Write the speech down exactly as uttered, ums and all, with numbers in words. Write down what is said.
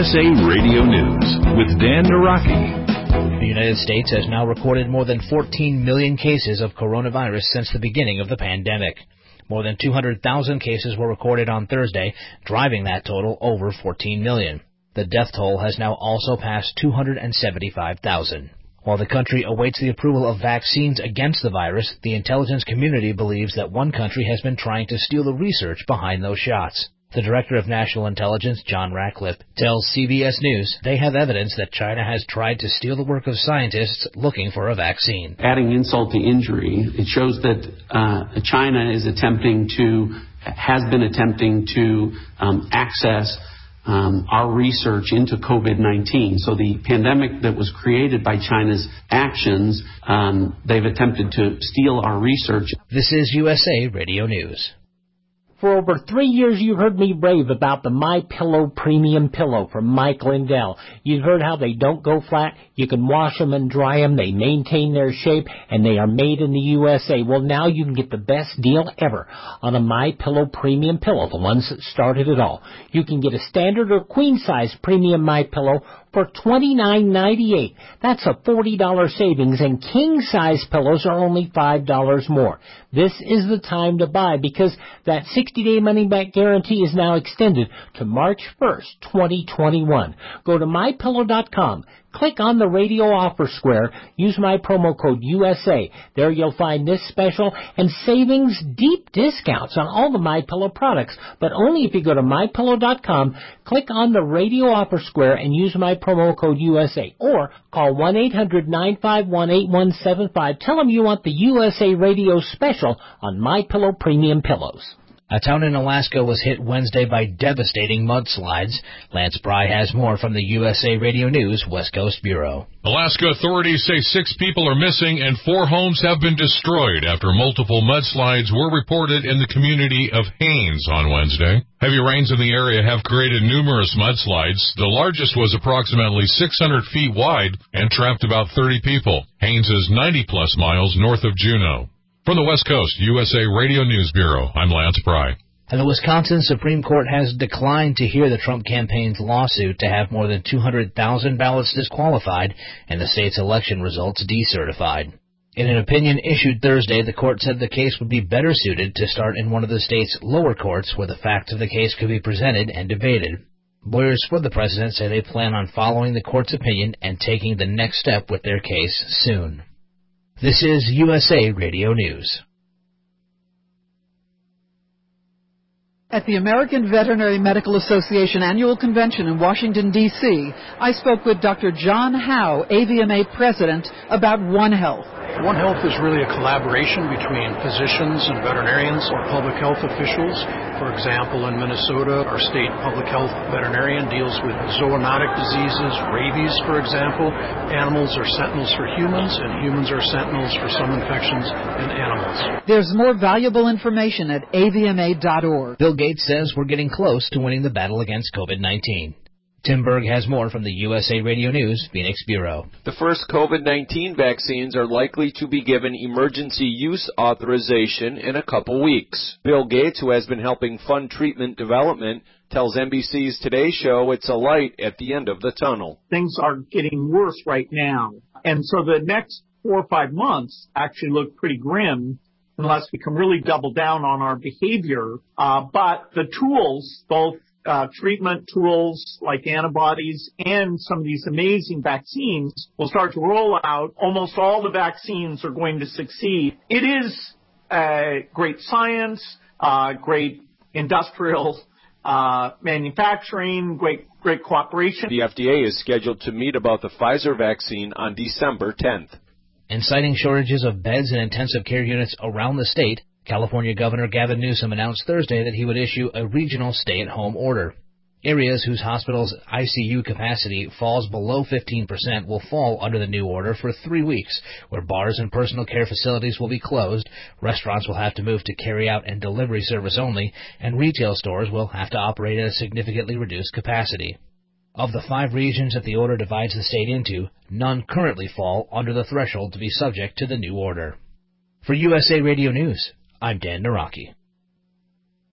S A Radio News with Dan Naraki. The United States has now recorded more than fourteen million cases of coronavirus since the beginning of the pandemic. More than two hundred thousand cases were recorded on Thursday, driving that total over fourteen million. The death toll has now also passed two hundred seventy-five thousand. While the country awaits the approval of vaccines against the virus, the intelligence community believes that one country has been trying to steal the research behind those shots. The Director of National Intelligence, John Ratcliffe, tells C B S News they have evidence that China has tried to steal the work of scientists looking for a vaccine. Adding insult to injury, it shows that uh, China is attempting to, has been attempting to um, access Um, our research into COVID nineteen. So the pandemic that was created by China's actions, um, they've attempted to steal our research. This is U S A Radio News. For over three years, you've heard me rave about the MyPillow Premium Pillow from Mike Lindell. You've heard how they don't go flat. You can wash them and dry them. They maintain their shape, and they are made in the U S A. Well, now you can get the best deal ever on a MyPillow Premium Pillow, the ones that started it all. You can get a standard or queen-size premium MyPillow for twenty-nine ninety-eight. That's a forty dollars savings, and king-size pillows are only five dollars more. This is the time to buy because that sixty-day money-back guarantee is now extended to March first, twenty twenty-one. Go to my pillow dot com. Click on the radio offer square. Use my promo code U S A. There you'll find this special and savings deep discounts on all the MyPillow products, but only if you go to my pillow dot com, click on the radio offer square and use my promo code U S A, or call one eight hundred nine five one eight one seven five. Tell them you want the U S A radio special on MyPillow Premium Pillows. A town in Alaska was hit Wednesday by devastating mudslides. Lance Bry has more from the U S A Radio News West Coast Bureau. Alaska authorities say six people are missing and four homes have been destroyed after multiple mudslides were reported in the community of Haines on Wednesday. Heavy rains in the area have created numerous mudslides. The largest was approximately six hundred feet wide and trapped about thirty people. Haines is ninety plus miles north of Juneau. From the West Coast, U S A Radio News Bureau, I'm Lance Pry. And the Wisconsin Supreme Court has declined to hear the Trump campaign's lawsuit to have more than two hundred thousand ballots disqualified and the state's election results decertified. In an opinion issued Thursday, the court said the case would be better suited to start in one of the state's lower courts where the facts of the case could be presented and debated. Lawyers for the president say they plan on following the court's opinion and taking the next step with their case soon. This is U S A Radio News. At the American Veterinary Medical Association Annual Convention in Washington, D C, I spoke with Doctor John Howe, A V M A President, about One Health. One Health is really a collaboration between physicians and veterinarians or public health officials. For example, in Minnesota, our state public health veterinarian deals with zoonotic diseases, rabies, for example. Animals are sentinels for humans, and humans are sentinels for some infections in animals. There's more valuable information at A V M A dot org. Bill Gates says we're getting close to winning the battle against COVID nineteen. Tim Berg has more from the U S A Radio News Phoenix Bureau. The first COVID nineteen vaccines are likely to be given emergency use authorization in a couple weeks. Bill Gates, who has been helping fund treatment development, tells N B C's Today Show it's a light at the end of the tunnel. Things are getting worse right now, and so the next four or five months actually look pretty grim unless we can really double down on our behavior. Uh, but the tools, both Uh, treatment tools like antibodies and some of these amazing vaccines will start to roll out. Almost all the vaccines are going to succeed. It is uh, great science, uh, great industrial uh, manufacturing, great great cooperation. The F D A is scheduled to meet about the Pfizer vaccine on December tenth. And citing shortages of beds and intensive care units around the state, California Governor Gavin Newsom announced Thursday that he would issue a regional stay-at-home order. Areas whose hospitals' I C U capacity falls below fifteen percent will fall under the new order for three weeks, where bars and personal care facilities will be closed, restaurants will have to move to carry-out and delivery service only, and retail stores will have to operate at a significantly reduced capacity. Of the five regions that the order divides the state into, none currently fall under the threshold to be subject to the new order. For U S A Radio News, I'm Dan Naraki.